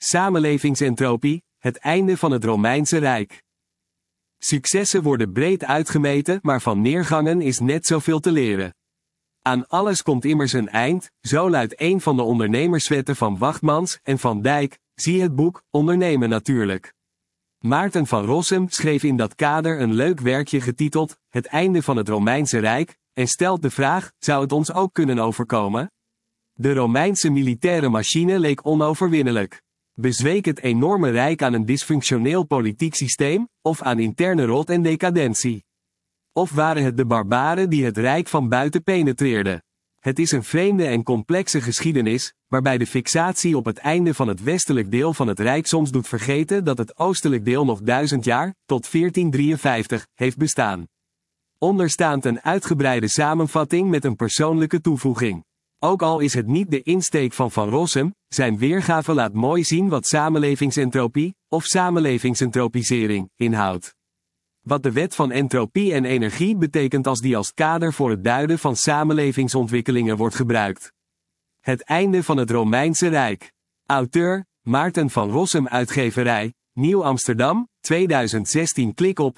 Samenlevingsentropie, het einde van het Romeinse Rijk. Successen worden breed uitgemeten, maar van neergangen is net zoveel te leren. Aan alles komt immers een eind, zo luidt een van de ondernemerswetten van Wachtmans en Van Dijk, zie het boek, Ondernemen natuurlijk. Maarten van Rossum schreef in dat kader een leuk werkje getiteld, Het einde van het Romeinse Rijk, en stelt de vraag, zou het ons ook kunnen overkomen? De Romeinse militaire machine leek onoverwinnelijk. Bezweek het enorme rijk aan een dysfunctioneel politiek systeem, of aan interne rot en decadentie? Of waren het de barbaren die het rijk van buiten penetreerden? Het is een vreemde en complexe geschiedenis, waarbij de fixatie op het einde van het westelijk deel van het rijk soms doet vergeten dat het oostelijk deel nog 1000 jaar, tot 1453, heeft bestaan. Onderstaand een uitgebreide samenvatting met een persoonlijke toevoeging. Ook al is het niet de insteek van Van Rossum, zijn weergave laat mooi zien wat samenlevingsentropie, of samenlevingsentropisering, inhoudt. Wat de wet van entropie en energie betekent als die als kader voor het duiden van samenlevingsontwikkelingen wordt gebruikt. Het einde van het Romeinse Rijk. Auteur, Maarten van Rossum, uitgeverij, Nieuw Amsterdam, 2016. Klik op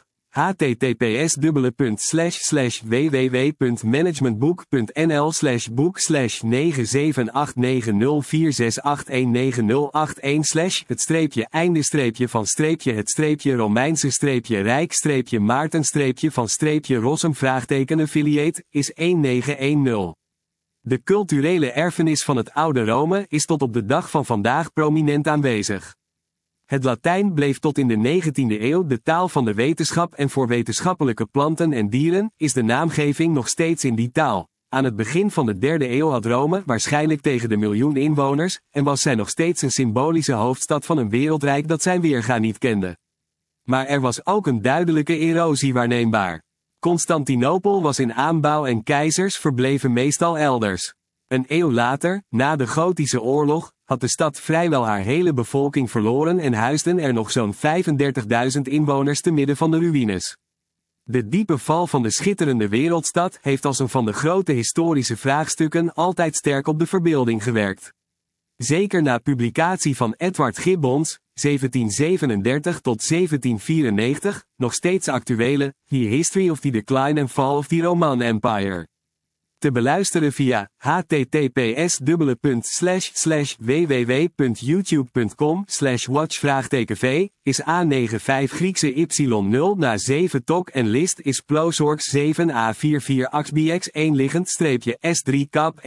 https://www.managementboek.nl/boek/9789018/het-einde-van-Rossum affiliate is 1910. De culturele erfenis van het oude Rome is tot op de dag van vandaag prominent aanwezig. Het Latijn bleef tot in de 19e eeuw de taal van de wetenschap en voor wetenschappelijke planten en dieren is de naamgeving nog steeds in die taal. Aan het begin van de 3e eeuw had Rome waarschijnlijk tegen de 1 miljoen inwoners en was zij nog steeds een symbolische hoofdstad van een wereldrijk dat zijn weerga niet kende. Maar er was ook een duidelijke erosie waarneembaar. Constantinopel was in aanbouw en keizers verbleven meestal elders. Een eeuw later, na de Gotische oorlog, had de stad vrijwel haar hele bevolking verloren en huisden er nog zo'n 35.000 inwoners te midden van de ruïnes. De diepe val van de schitterende wereldstad heeft als een van de grote historische vraagstukken altijd sterk op de verbeelding gewerkt. Zeker na publicatie van Edward Gibbons, 1737 tot 1794, nog steeds actuele, The History of the Decline and Fall of the Roman Empire. Te beluisteren via https://www.youtube.com/watch-v is A95 Griekse Y0 na 7 tok en list is Plosorx 7A44 AXBX1 liggend-S3 kap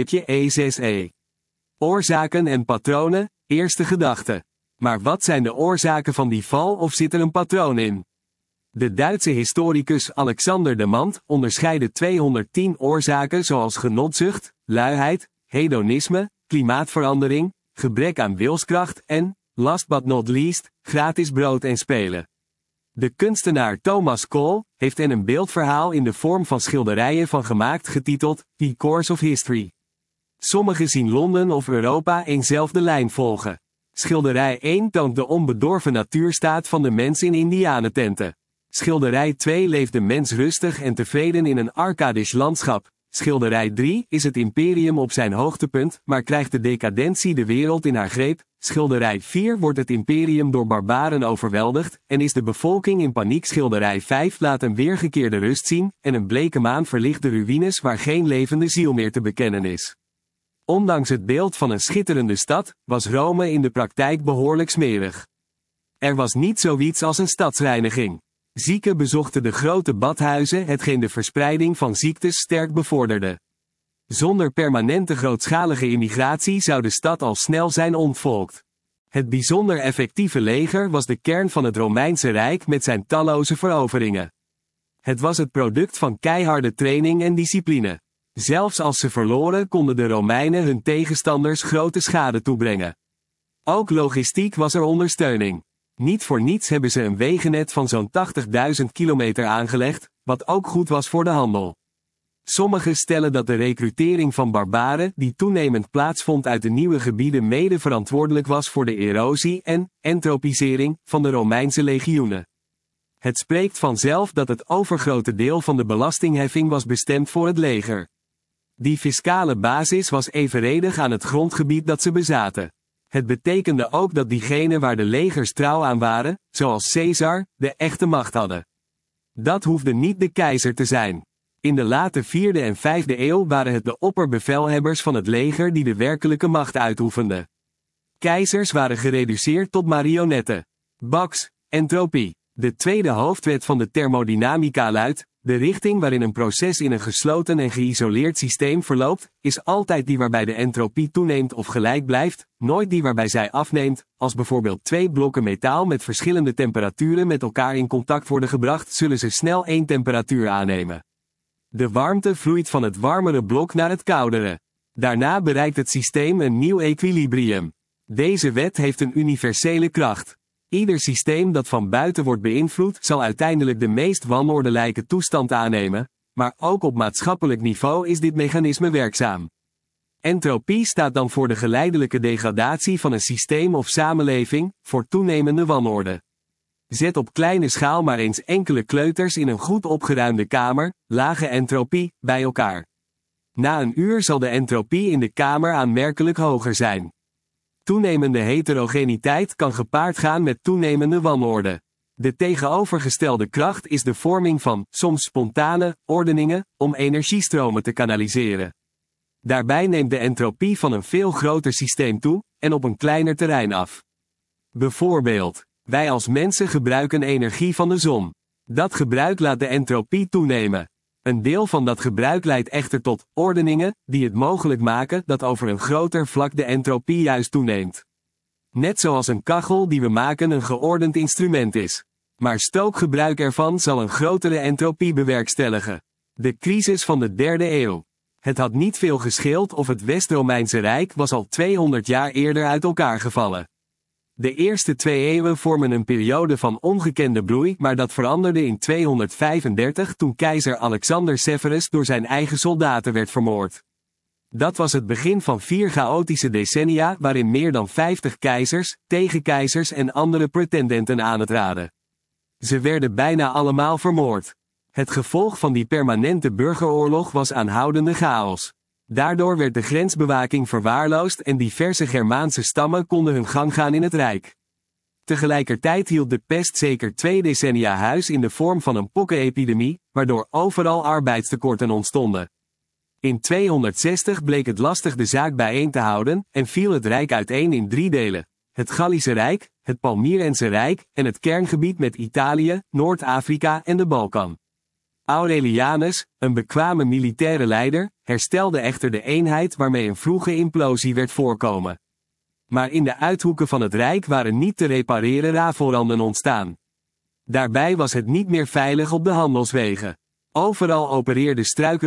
1-E6E. Oorzaken en patronen, eerste gedachte. Maar wat zijn de oorzaken van die val of zit er een patroon in? De Duitse historicus Alexander de Mand onderscheidde 210 oorzaken zoals genotzucht, luiheid, hedonisme, klimaatverandering, gebrek aan wilskracht en, last but not least, gratis brood en spelen. De kunstenaar Thomas Cole heeft er een beeldverhaal in de vorm van schilderijen van gemaakt getiteld The Course of History. Sommigen zien Londen of Europa eenzelfde lijn volgen. Schilderij 1 toont de onbedorven natuurstaat van de mens in indianententen. Schilderij 2 leeft de mens rustig en tevreden in een arcadisch landschap. Schilderij 3 is het imperium op zijn hoogtepunt, maar krijgt de decadentie de wereld in haar greep. Schilderij 4 wordt het imperium door barbaren overweldigd, en is de bevolking in paniek. Schilderij 5 laat een weergekeerde rust zien, en een bleke maan verlicht de ruïnes waar geen levende ziel meer te bekennen is. Ondanks het beeld van een schitterende stad, was Rome in de praktijk behoorlijk smerig. Er was niet zoiets als een stadsreiniging. Zieken bezochten de grote badhuizen, hetgeen de verspreiding van ziektes sterk bevorderde. Zonder permanente grootschalige immigratie zou de stad al snel zijn ontvolkt. Het bijzonder effectieve leger was de kern van het Romeinse Rijk met zijn talloze veroveringen. Het was het product van keiharde training en discipline. Zelfs als ze verloren konden de Romeinen hun tegenstanders grote schade toebrengen. Ook logistiek was er ondersteuning. Niet voor niets hebben ze een wegennet van zo'n 80.000 kilometer aangelegd, wat ook goed was voor de handel. Sommigen stellen dat de recrutering van barbaren die toenemend plaatsvond uit de nieuwe gebieden mede verantwoordelijk was voor de erosie en entropisering van de Romeinse legioenen. Het spreekt vanzelf dat het overgrote deel van de belastingheffing was bestemd voor het leger. Die fiscale basis was evenredig aan het grondgebied dat ze bezaten. Het betekende ook dat diegenen waar de legers trouw aan waren, zoals Caesar, de echte macht hadden. Dat hoefde niet de keizer te zijn. In de late 4e en 5e eeuw waren het de opperbevelhebbers van het leger die de werkelijke macht uitoefenden. Keizers waren gereduceerd tot marionetten. Bax, entropie. De tweede hoofdwet van de thermodynamica luidt: de richting waarin een proces in een gesloten en geïsoleerd systeem verloopt, is altijd die waarbij de entropie toeneemt of gelijk blijft, nooit die waarbij zij afneemt. Als bijvoorbeeld twee blokken metaal met verschillende temperaturen met elkaar in contact worden gebracht, zullen ze snel één temperatuur aannemen. De warmte vloeit van het warmere blok naar het koudere. Daarna bereikt het systeem een nieuw equilibrium. Deze wet heeft een universele kracht. Ieder systeem dat van buiten wordt beïnvloed, zal uiteindelijk de meest wanordelijke toestand aannemen, maar ook op maatschappelijk niveau is dit mechanisme werkzaam. Entropie staat dan voor de geleidelijke degradatie van een systeem of samenleving, voor toenemende wanorde. Zet op kleine schaal maar eens enkele kleuters in een goed opgeruimde kamer, lage entropie, bij elkaar. Na een uur zal de entropie in de kamer aanmerkelijk hoger zijn. Toenemende heterogeniteit kan gepaard gaan met toenemende wanorde. De tegenovergestelde kracht is de vorming van, soms spontane, ordeningen, om energiestromen te kanaliseren. Daarbij neemt de entropie van een veel groter systeem toe, en op een kleiner terrein af. Bijvoorbeeld, wij als mensen gebruiken energie van de zon. Dat gebruik laat de entropie toenemen. Een deel van dat gebruik leidt echter tot ordeningen, die het mogelijk maken dat over een groter vlak de entropie juist toeneemt. Net zoals een kachel die we maken een geordend instrument is. Maar stookgebruik ervan zal een grotere entropie bewerkstelligen. De crisis van de 3e eeuw. Het had niet veel gescheeld of het West-Romeinse Rijk was al 200 jaar eerder uit elkaar gevallen. De eerste 2 eeuwen vormen een periode van ongekende bloei, maar dat veranderde in 235 toen keizer Alexander Severus door zijn eigen soldaten werd vermoord. Dat was het begin van 4 chaotische decennia waarin meer dan 50 keizers, tegenkeizers en andere pretendenten aan het raden. Ze werden bijna allemaal vermoord. Het gevolg van die permanente burgeroorlog was aanhoudende chaos. Daardoor werd de grensbewaking verwaarloosd en diverse Germaanse stammen konden hun gang gaan in het Rijk. Tegelijkertijd hield de pest zeker 2 decennia huis in de vorm van een pokkenepidemie, waardoor overal arbeidstekorten ontstonden. In 260 bleek het lastig de zaak bijeen te houden en viel het Rijk uiteen in 3 delen: het Gallische Rijk, het Palmyrense Rijk en het kerngebied met Italië, Noord-Afrika en de Balkan. Aurelianus, een bekwame militaire leider, herstelde echter de eenheid waarmee een vroege implosie werd voorkomen. Maar in de uithoeken van het Rijk waren niet te repareren rafelranden ontstaan. Daarbij was het niet meer veilig op de handelswegen. Overal opereerden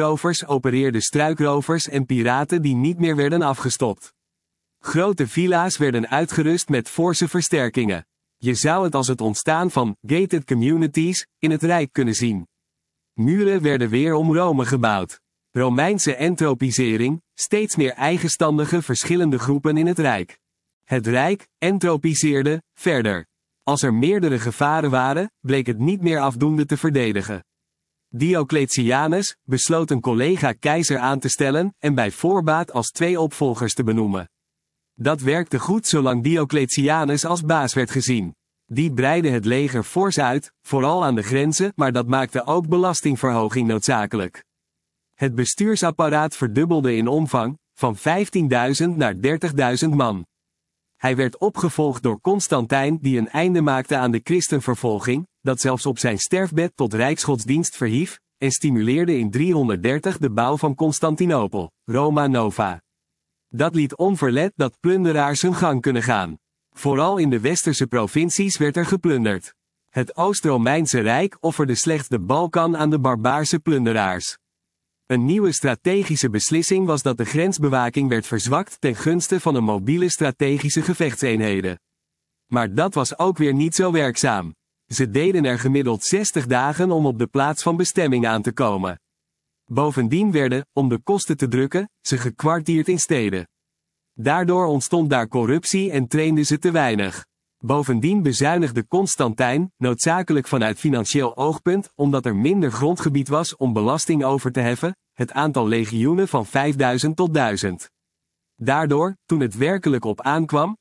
struikrovers en piraten die niet meer werden afgestopt. Grote villa's werden uitgerust met forse versterkingen. Je zou het als het ontstaan van gated communities in het Rijk kunnen zien. Muren werden weer om Rome gebouwd. Romeinse entropisering, steeds meer eigenstandige verschillende groepen in het Rijk. Het Rijk entropiseerde verder. Als er meerdere gevaren waren, bleek het niet meer afdoende te verdedigen. Diocletianus besloot een collega-keizer aan te stellen en bij voorbaat als 2 opvolgers te benoemen. Dat werkte goed zolang Diocletianus als baas werd gezien. Die breidde het leger fors uit, vooral aan de grenzen, maar dat maakte ook belastingverhoging noodzakelijk. Het bestuursapparaat verdubbelde in omvang, van 15.000 naar 30.000 man. Hij werd opgevolgd door Constantijn die een einde maakte aan de christenvervolging, dat zelfs op zijn sterfbed tot rijksgodsdienst verhief, en stimuleerde in 330 de bouw van Constantinopel, Roma Nova. Dat liet onverlet dat plunderaars hun gang kunnen gaan. Vooral in de westerse provincies werd er geplunderd. Het Oost-Romeinse Rijk offerde slechts de Balkan aan de barbaarse plunderaars. Een nieuwe strategische beslissing was dat de grensbewaking werd verzwakt ten gunste van een mobiele strategische gevechtseenheden. Maar dat was ook weer niet zo werkzaam. Ze deden er gemiddeld 60 dagen om op de plaats van bestemming aan te komen. Bovendien werden, om de kosten te drukken, ze gekwartierd in steden. Daardoor ontstond daar corruptie en trainden ze te weinig. Bovendien bezuinigde Constantijn, noodzakelijk vanuit financieel oogpunt, omdat er minder grondgebied was om belasting over te heffen, het aantal legioenen van 5000 tot 1000. Daardoor, toen het werkelijk op aankwam,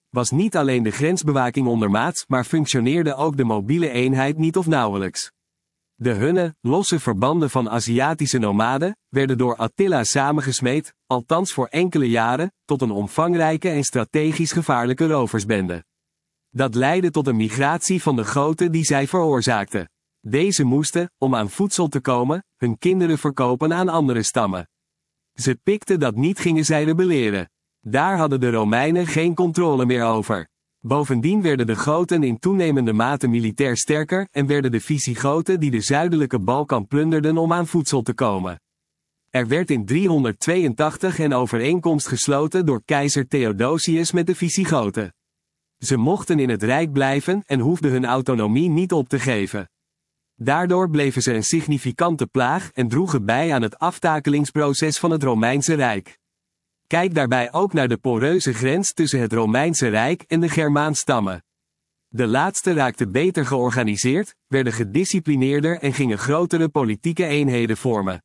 Was niet alleen de grensbewaking ondermaats, maar functioneerde ook de mobiele eenheid niet of nauwelijks. De Hunnen, losse verbanden van Aziatische nomaden, werden door Attila samengesmeed, althans voor enkele jaren, tot een omvangrijke en strategisch gevaarlijke roversbende. Dat leidde tot een migratie van de Goten die zij veroorzaakten. Deze moesten, om aan voedsel te komen, hun kinderen verkopen aan andere stammen. Ze pikten dat niet, gingen zij rebelleren. Daar hadden de Romeinen geen controle meer over. Bovendien werden de Goten in toenemende mate militair sterker en werden de Visigoten die de zuidelijke Balkan plunderden om aan voedsel te komen. Er werd in 382 een overeenkomst gesloten door keizer Theodosius met de Visigoten. Ze mochten in het rijk blijven en hoefden hun autonomie niet op te geven. Daardoor bleven ze een significante plaag en droegen bij aan het aftakelingsproces van het Romeinse Rijk. Kijk daarbij ook naar de poreuze grens tussen het Romeinse Rijk en de Germaanstammen. De laatste raakten beter georganiseerd, werden gedisciplineerder en gingen grotere politieke eenheden vormen.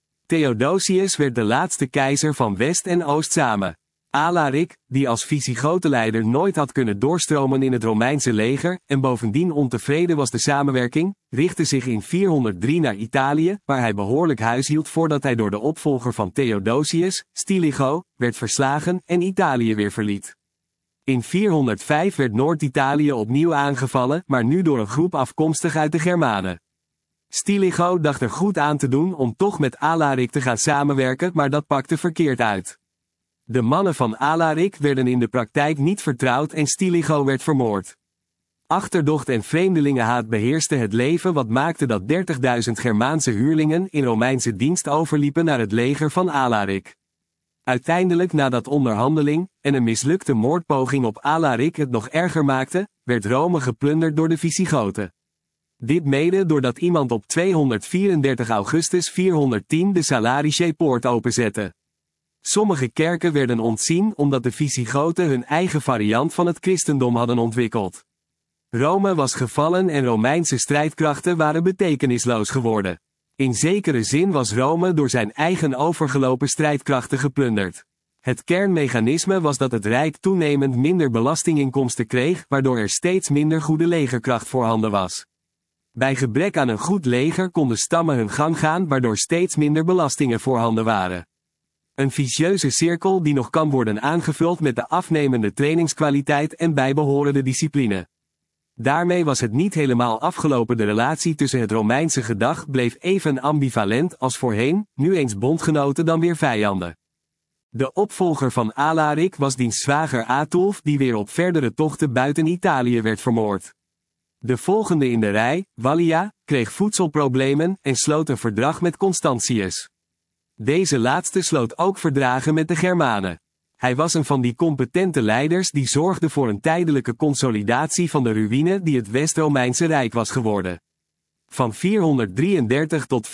Theodosius werd de laatste keizer van West en Oost samen. Alaric, die als Visigotenleider nooit had kunnen doorstromen in het Romeinse leger en bovendien ontevreden was de samenwerking, richtte zich in 403 naar Italië, waar hij behoorlijk huishield voordat hij door de opvolger van Theodosius, Stilicho, werd verslagen en Italië weer verliet. In 405 werd Noord-Italië opnieuw aangevallen, maar nu door een groep afkomstig uit de Germanen. Stilicho dacht er goed aan te doen om toch met Alaric te gaan samenwerken, maar dat pakte verkeerd uit. De mannen van Alaric werden in de praktijk niet vertrouwd en Stilicho werd vermoord. Achterdocht en vreemdelingenhaat beheerste het leven, wat maakte dat 30.000 Germaanse huurlingen in Romeinse dienst overliepen naar het leger van Alaric. Uiteindelijk, nadat onderhandeling en een mislukte moordpoging op Alaric het nog erger maakte, werd Rome geplunderd door de Visigoten. Dit mede doordat iemand op 234 augustus 410 de Salarice-poort openzette. Sommige kerken werden ontzien omdat de Visigoten hun eigen variant van het christendom hadden ontwikkeld. Rome was gevallen en Romeinse strijdkrachten waren betekenisloos geworden. In zekere zin was Rome door zijn eigen overgelopen strijdkrachten geplunderd. Het kernmechanisme was dat het Rijk toenemend minder belastinginkomsten kreeg, waardoor er steeds minder goede legerkracht voorhanden was. Bij gebrek aan een goed leger konden stammen hun gang gaan, waardoor steeds minder belastingen voorhanden waren. Een vicieuze cirkel die nog kan worden aangevuld met de afnemende trainingskwaliteit en bijbehorende discipline. Daarmee was het niet helemaal afgelopen. De relatie tussen het Romeinse gedag bleef even ambivalent als voorheen, nu eens bondgenoten dan weer vijanden. De opvolger van Alaric was diens zwager Ataulf, die weer op verdere tochten buiten Italië werd vermoord. De volgende in de rij, Wallia, kreeg voedselproblemen en sloot een verdrag met Constantius. Deze laatste sloot ook verdragen met de Germanen. Hij was een van die competente leiders die zorgden voor een tijdelijke consolidatie van de ruïne die het West-Romeinse Rijk was geworden. Van 433 tot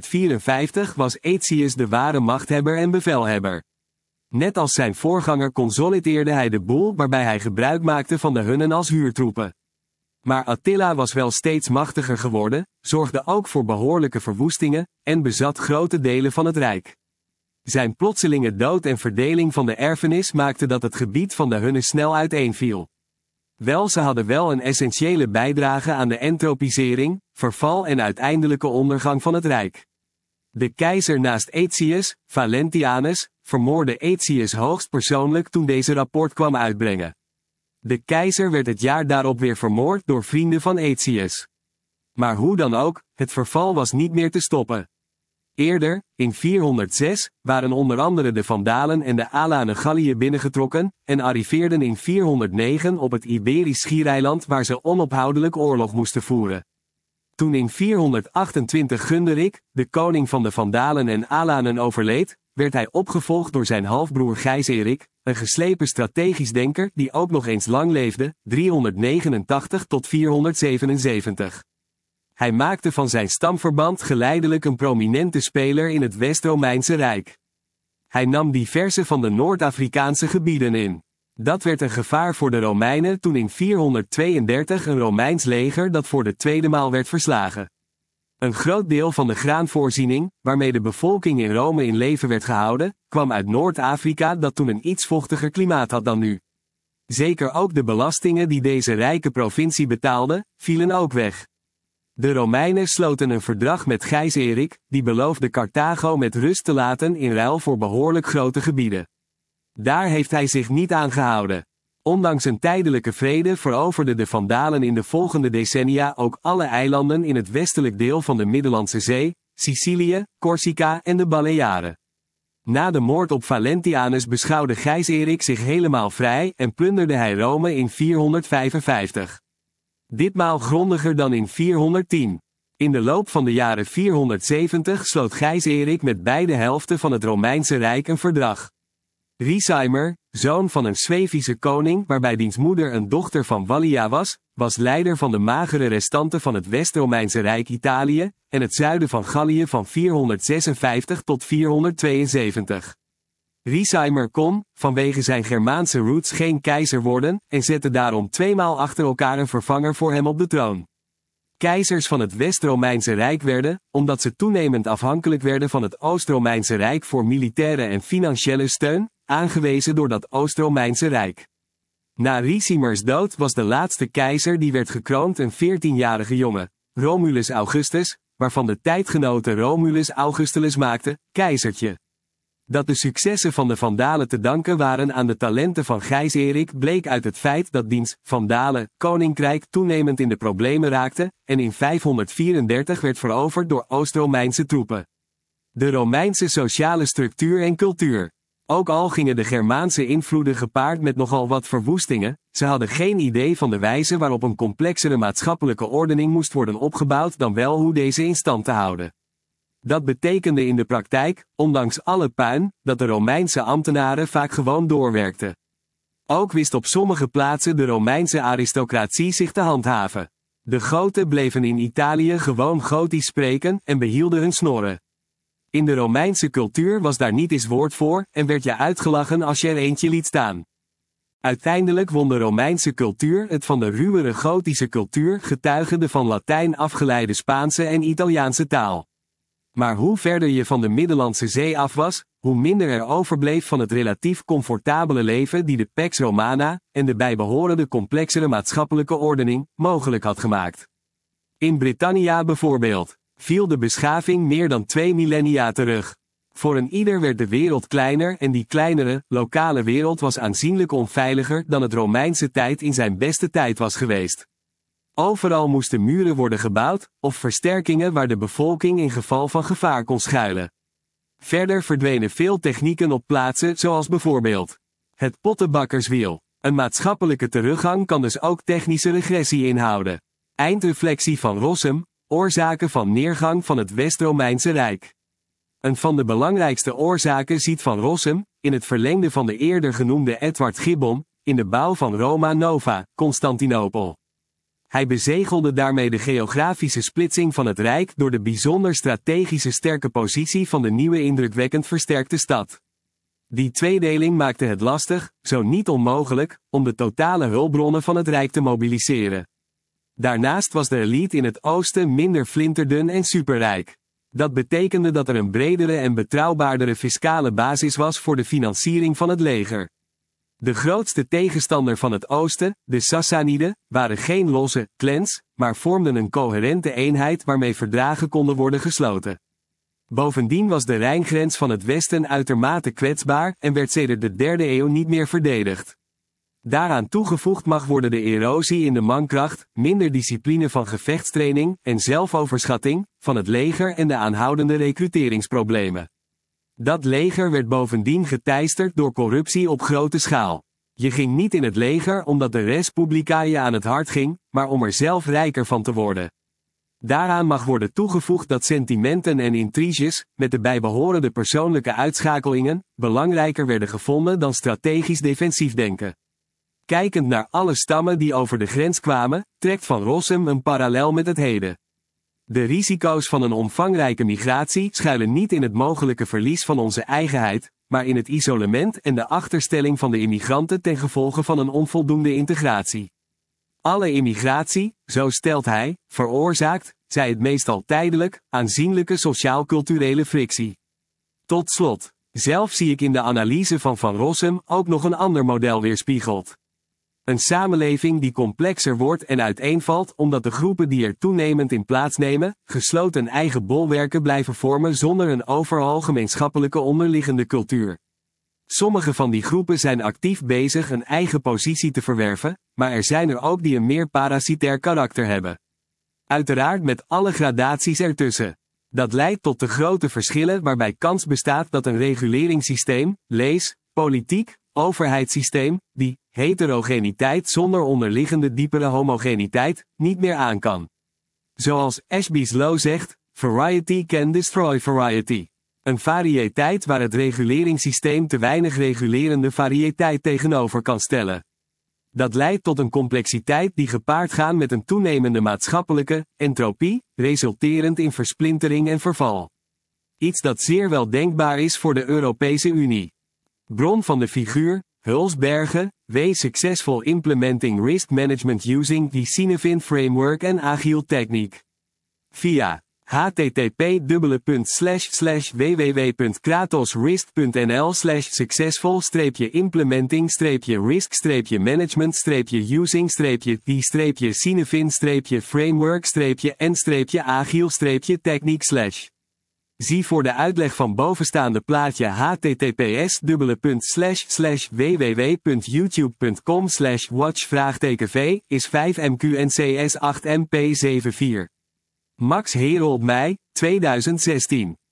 454 was Aetius de ware machthebber en bevelhebber. Net als zijn voorganger consolideerde hij de boel, waarbij hij gebruik maakte van de Hunnen als huurtroepen. Maar Attila was wel steeds machtiger geworden, zorgde ook voor behoorlijke verwoestingen, en bezat grote delen van het Rijk. Zijn plotselinge dood en verdeling van de erfenis maakte dat het gebied van de Hunnen snel uiteenviel. Ze hadden wel een essentiële bijdrage aan de entropisering, verval en uiteindelijke ondergang van het Rijk. De keizer naast Aetius, Valentianus, vermoordde Aetius hoogstpersoonlijk toen deze rapport kwam uitbrengen. De keizer werd het jaar daarop weer vermoord door vrienden van Aetius. Maar hoe dan ook, het verval was niet meer te stoppen. Eerder, in 406, waren onder andere de Vandalen en de Alanen Gallië binnengetrokken, en arriveerden in 409 op het Iberisch Schiereiland waar ze onophoudelijk oorlog moesten voeren. Toen in 428 Gunderik, de koning van de Vandalen en Alanen overleed, werd hij opgevolgd door zijn halfbroer Gijserik, een geslepen strategisch denker die ook nog eens lang leefde, 389 tot 477. Hij maakte van zijn stamverband geleidelijk een prominente speler in het West-Romeinse Rijk. Hij nam diverse van de Noord-Afrikaanse gebieden in. Dat werd een gevaar voor de Romeinen toen in 432 een Romeins leger dat voor de tweede maal werd verslagen. Een groot deel van de graanvoorziening, waarmee de bevolking in Rome in leven werd gehouden, kwam uit Noord-Afrika dat toen een iets vochtiger klimaat had dan nu. Zeker ook de belastingen die deze rijke provincie betaalde, vielen ook weg. De Romeinen sloten een verdrag met Gijs-Erik, die beloofde Carthago met rust te laten in ruil voor behoorlijk grote gebieden. Daar heeft hij zich niet aan gehouden. Ondanks een tijdelijke vrede veroverden de Vandalen in de volgende decennia ook alle eilanden in het westelijk deel van de Middellandse Zee, Sicilië, Corsica en de Balearen. Na de moord op Valentianus beschouwde Gijs-Erik zich helemaal vrij en plunderde hij Rome in 455. Ditmaal grondiger dan in 410. In de loop van de jaren 470 sloot Gijs-Erik met beide helften van het Romeinse Rijk een verdrag. Ricimer, zoon van een Suevische koning waarbij diens moeder een dochter van Wallia was leider van de magere restanten van het West-Romeinse Rijk Italië en het zuiden van Gallië van 456 tot 472. Ricimer kon, vanwege zijn Germaanse roots, geen keizer worden en zette daarom tweemaal achter elkaar een vervanger voor hem op de troon. Keizers van het West-Romeinse Rijk werden, omdat ze toenemend afhankelijk werden van het Oost-Romeinse Rijk voor militaire en financiële steun, aangewezen door dat Oost-Romeinse Rijk. Na Ricimers dood was de laatste keizer die werd gekroond een 14-jarige jongen, Romulus Augustus, waarvan de tijdgenote Romulus Augustulus maakte, keizertje. Dat de successen van de Vandalen te danken waren aan de talenten van Gijs-Erik bleek uit het feit dat diens Vandalen koninkrijk toenemend in de problemen raakte en in 534 werd veroverd door Oost-Romeinse troepen. De Romeinse sociale structuur en cultuur. Ook al gingen de Germaanse invloeden gepaard met nogal wat verwoestingen, ze hadden geen idee van de wijze waarop een complexere maatschappelijke ordening moest worden opgebouwd dan wel hoe deze in stand te houden. Dat betekende in de praktijk, ondanks alle puin, dat de Romeinse ambtenaren vaak gewoon doorwerkten. Ook wist op sommige plaatsen de Romeinse aristocratie zich te handhaven. De Goten bleven in Italië gewoon Gotisch spreken en behielden hun snorren. In de Romeinse cultuur was daar niet eens woord voor en werd je uitgelachen als je er eentje liet staan. Uiteindelijk won de Romeinse cultuur het van de ruwere Gotische cultuur getuigende van Latijn afgeleide Spaanse en Italiaanse taal. Maar hoe verder je van de Middellandse Zee af was, hoe minder er overbleef van het relatief comfortabele leven die de Pax Romana, en de bijbehorende complexere maatschappelijke ordening, mogelijk had gemaakt. In Britannia bijvoorbeeld, viel de beschaving meer dan 2 millennia terug. Voor een ieder werd de wereld kleiner en die kleinere, lokale wereld was aanzienlijk onveiliger dan het Romeinse tijd in zijn beste tijd was geweest. Overal moesten muren worden gebouwd, of versterkingen waar de bevolking in geval van gevaar kon schuilen. Verder verdwenen veel technieken op plaatsen zoals bijvoorbeeld het pottenbakkerswiel. Een maatschappelijke teruggang kan dus ook technische regressie inhouden. Eindreflectie van Rossum, oorzaken van neergang van het West-Romeinse Rijk. Een van de belangrijkste oorzaken ziet Van Rossum, in het verlengde van de eerder genoemde Edward Gibbon, in de bouw van Roma Nova, Constantinopel. Hij bezegelde daarmee de geografische splitsing van het Rijk door de bijzonder strategische sterke positie van de nieuwe indrukwekkend versterkte stad. Die tweedeling maakte het lastig, zo niet onmogelijk, om de totale hulpbronnen van het Rijk te mobiliseren. Daarnaast was de elite in het oosten minder flinterdun en superrijk. Dat betekende dat er een bredere en betrouwbaardere fiscale basis was voor de financiering van het leger. De grootste tegenstander van het oosten, de Sassaniden, waren geen losse clans, maar vormden een coherente eenheid waarmee verdragen konden worden gesloten. Bovendien was de Rijngrens van het westen uitermate kwetsbaar en werd sedert de 3e eeuw niet meer verdedigd. Daaraan toegevoegd mag worden de erosie in de mankracht, minder discipline van gevechtstraining en zelfoverschatting van het leger en de aanhoudende recruteringsproblemen. Dat leger werd bovendien geteisterd door corruptie op grote schaal. Je ging niet in het leger omdat de res publica je aan het hart ging, maar om er zelf rijker van te worden. Daaraan mag worden toegevoegd dat sentimenten en intriges, met de bijbehorende persoonlijke uitschakelingen, belangrijker werden gevonden dan strategisch defensief denken. Kijkend naar alle stammen die over de grens kwamen, trekt Van Rossum een parallel met het heden. De risico's van een omvangrijke migratie schuilen niet in het mogelijke verlies van onze eigenheid, maar in het isolement en de achterstelling van de immigranten ten gevolge van een onvoldoende integratie. Alle immigratie, zo stelt hij, veroorzaakt, zij het meestal tijdelijk, aanzienlijke sociaal-culturele frictie. Tot slot, zelf zie ik in de analyse van Van Rossum ook nog een ander model weerspiegeld. Een samenleving die complexer wordt en uiteenvalt omdat de groepen die er toenemend in plaatsnemen, gesloten eigen bolwerken blijven vormen zonder een overal gemeenschappelijke onderliggende cultuur. Sommige van die groepen zijn actief bezig een eigen positie te verwerven, maar er zijn er ook die een meer parasitair karakter hebben. Uiteraard met alle gradaties ertussen. Dat leidt tot de grote verschillen waarbij kans bestaat dat een reguleringssysteem, lees, politiek, overheidssysteem, die heterogeniteit zonder onderliggende diepere homogeniteit, niet meer aan kan. Zoals Ashby's Law zegt, variety can destroy variety. Een variëteit waar het reguleringssysteem te weinig regulerende variëteit tegenover kan stellen. Dat leidt tot een complexiteit die gepaard gaat met een toenemende maatschappelijke entropie, resulterend in versplintering en verval. Iets dat zeer wel denkbaar is voor de Europese Unie. Bron van de figuur, Hulsbergen, W. Successful Implementing Risk Management Using the Cynefin Framework and Agile Technique. Via http://www.kratos-risk.nl/successful-implementing-risk-management-using-agile-technique/. Zie voor de uitleg van bovenstaande plaatje https://www.youtube.com/watch-v is 5MQNCS 8MP74. Max Herold Meij, 2016.